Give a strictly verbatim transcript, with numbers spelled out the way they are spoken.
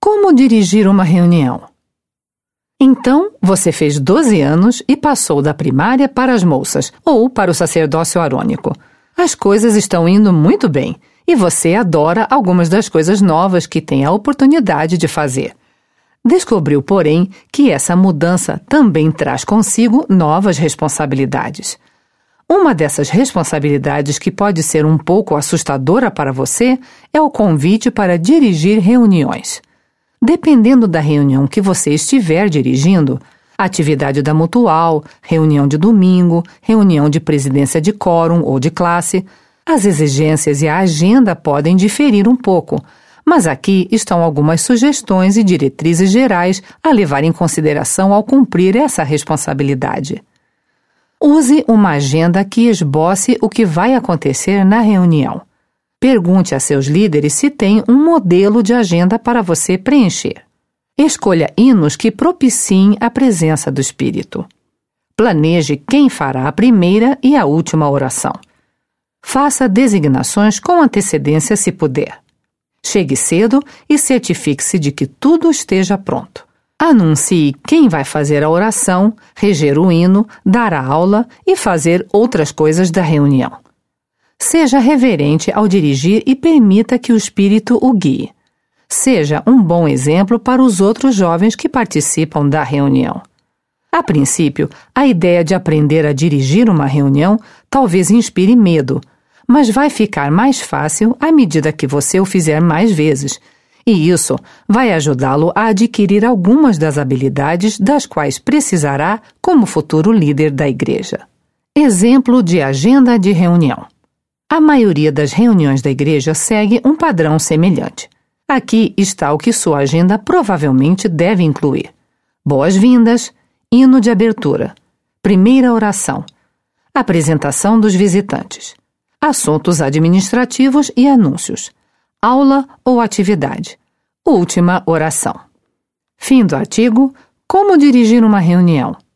Como dirigir uma reunião? Então, você fez doze anos e passou da primária para as moças, ou para o sacerdócio arônico. As coisas estão indo muito bem, e você adora algumas das coisas novas que tem a oportunidade de fazer. Descobriu, porém, que essa mudança também traz consigo novas responsabilidades. Uma dessas responsabilidades que pode ser um pouco assustadora para você é o convite para dirigir reuniões. Dependendo da reunião que você estiver dirigindo, atividade da mutual, reunião de domingo, reunião de presidência de quórum ou de classe, as exigências e a agenda podem diferir um pouco, mas aqui estão algumas sugestões e diretrizes gerais a levar em consideração ao cumprir essa responsabilidade. Use uma agenda que esboce o que vai acontecer na reunião. Pergunte a seus líderes se tem um modelo de agenda para você preencher. Escolha hinos que propiciem a presença do Espírito. Planeje quem fará a primeira e a última oração. Faça designações com antecedência se puder. Chegue cedo e certifique-se de que tudo esteja pronto. Anuncie quem vai fazer a oração, reger o hino, dar a aula e fazer outras coisas da reunião. Seja reverente ao dirigir e permita que o Espírito o guie. Seja um bom exemplo para os outros jovens que participam da reunião. A princípio, a ideia de aprender a dirigir uma reunião talvez inspire medo, mas vai ficar mais fácil à medida que você o fizer mais vezes, e isso vai ajudá-lo a adquirir algumas das habilidades das quais precisará como futuro líder da igreja. Exemplo de agenda de reunião. A maioria das reuniões da igreja segue um padrão semelhante. Aqui está o que sua agenda provavelmente deve incluir: boas-vindas, hino de abertura, primeira oração, apresentação dos visitantes, assuntos administrativos e anúncios, aula ou atividade, última oração. Fim do artigo Como dirigir uma reunião.